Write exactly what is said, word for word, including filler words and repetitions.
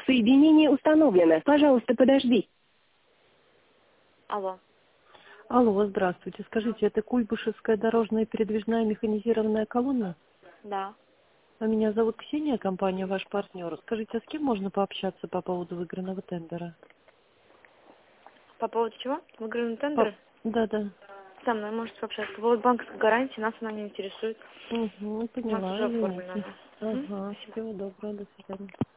Соединение установлено. Пожалуйста, подожди. Алло. Алло, здравствуйте. Скажите, это Куйбышевская дорожная передвижная механизированная колонна? Да. А меня зовут Ксения, компания «Ваш партнер». Скажите, а с кем можно пообщаться по поводу выигранного тендера? По поводу чего? Выигранного По... тендера? Да, да. Со мной можете пообщаться. По поводу банковской гарантии нас она не интересует. Угу, У нас поняла, уже оформлено. извините. М? Ага, Спасибо. всего доброго, до свидания.